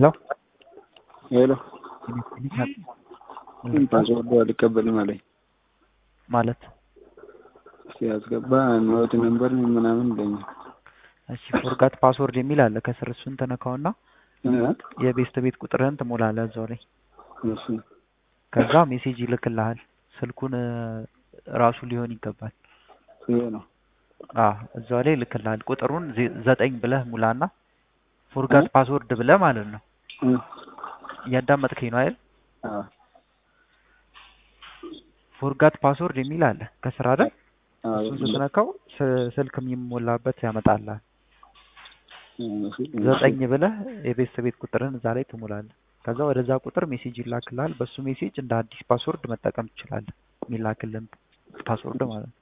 ሄሎ ሄሎ ምን ፓስወርድ አልቀበልም አለኝ። ማለት ሲያስገባ ኖት ነምበር ምናምን ይለኛል። እሺ ፎርጋት ፓስወርድ የሚል አለ ከስር እሱን ተነካውና የቤስት ቤት ቁጥርህን ትሞላለህ እዛው ላይ። እሺ ከዛ ሜሴጅ ይልክልሃል። ስልኩን ራሱ ሊሆን ይገባል። ይሄ ነው። እዛው ላይ ይልክልሃል። ቁጥሩን 9 ብለህ ሙላና ፎርጋት ፓስወርድ ብለህ ማለት ነው። እያዳመጥከኝ ነው አይደል? ፎርጋት ፓስወርድ የሚል አለ ከስር አይደል? እሱን ስትነካው ስልክ የሚሞላበት ያመጣልሃል። 9 ብለህ የቤስት ቤት ቁጥርህን እዛ ላይ ትሞላለህ። ከዛ ወደዛ ቁጥር ሜሴጅ ይላክልሃል። በሱ ሜሴጅ እንደ አዲስ ፓስወርድ መጠቀም ትችላለህ። የሚላክልን ፓስወርድ ማለት ነው።